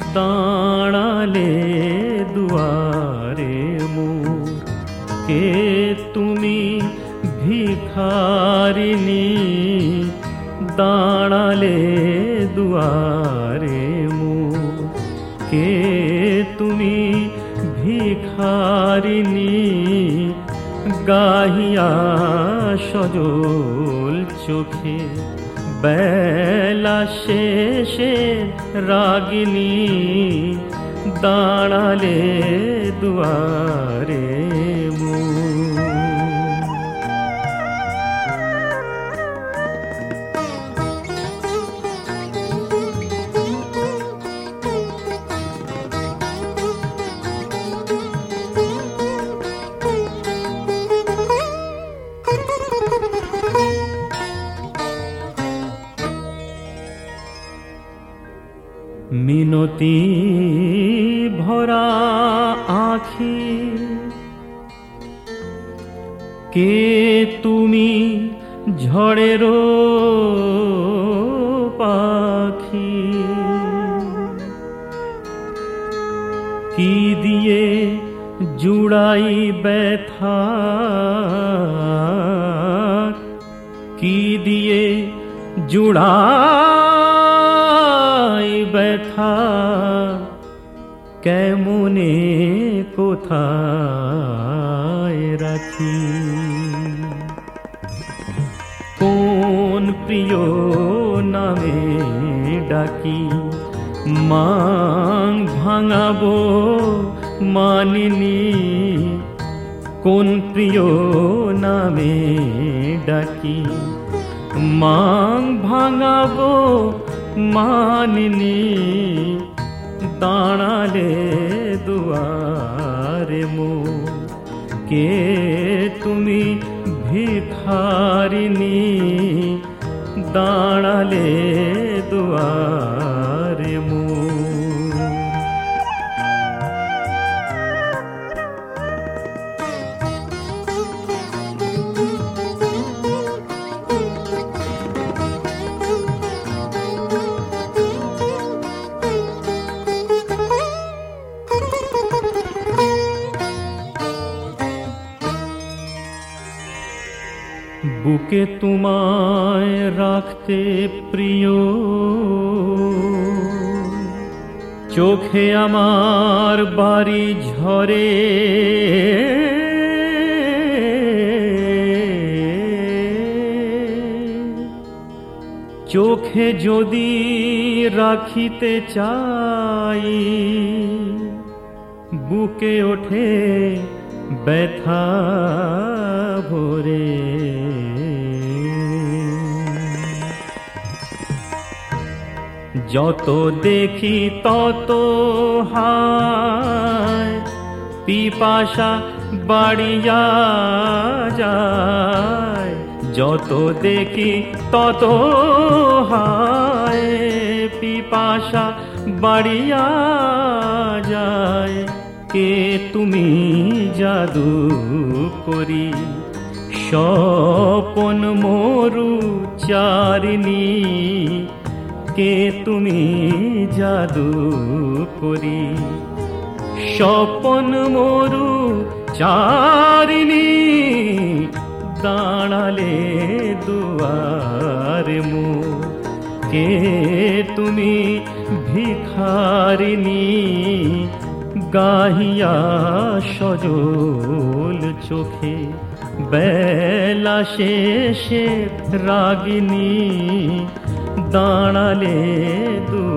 দাঁড়ালে দুয়ারে মোর, কে তুমি ভিখারিণী, দাঁড়ালে দুয়ারে মোর, কে তুমি ভিখারিণী, গাহিয়া সজল চোখে বেলা শেষে রাগিনী, দাঁড়ালে দুয়ারে মোর। মিনতি ভরা আখি, কে তুমি ঝড়ের পাখি, কি দিয়ে জুড়াই ব্যথা, কি দিয়ে জুড়াই ব্যথা, কেমনে কোথায় রাখি, কোন প্রিয় নামে ডাকি, মাং ভাঙাবো মানিনি, কোন প্রিয় নামে ডাকি, মাং ভাঙাবো মানিনি, দাঁড়ালে দুয়ারে মোর, কে তুমি ভিখারিণী, দাঁড়ালে দুয়ারে মোর। বুকে তোমায় রাখতে প্রিয়, চোখে আমার বাড়ি ঝরে, চোখে যদি রাখিতে চাই, বুকে ওঠে ব্যথা ভরে, যত দেখি তত হায়, পিপাসা বাড়িয়া যায়, যত দেখি তত হায়, পিপাসা বাড়িয়া যায়, কে তুমি জাদু করি, স্বপন মরু চারিণী, কে তুমি জাদু করি, স্বপন মরু চারিণী, দাঁড়ালে দুয়ারে মোর, কে তুমি ভিখারিণী, গাহিয়া সজল চোখে বেলা শেষে রাগিনী, দাঁড়ালে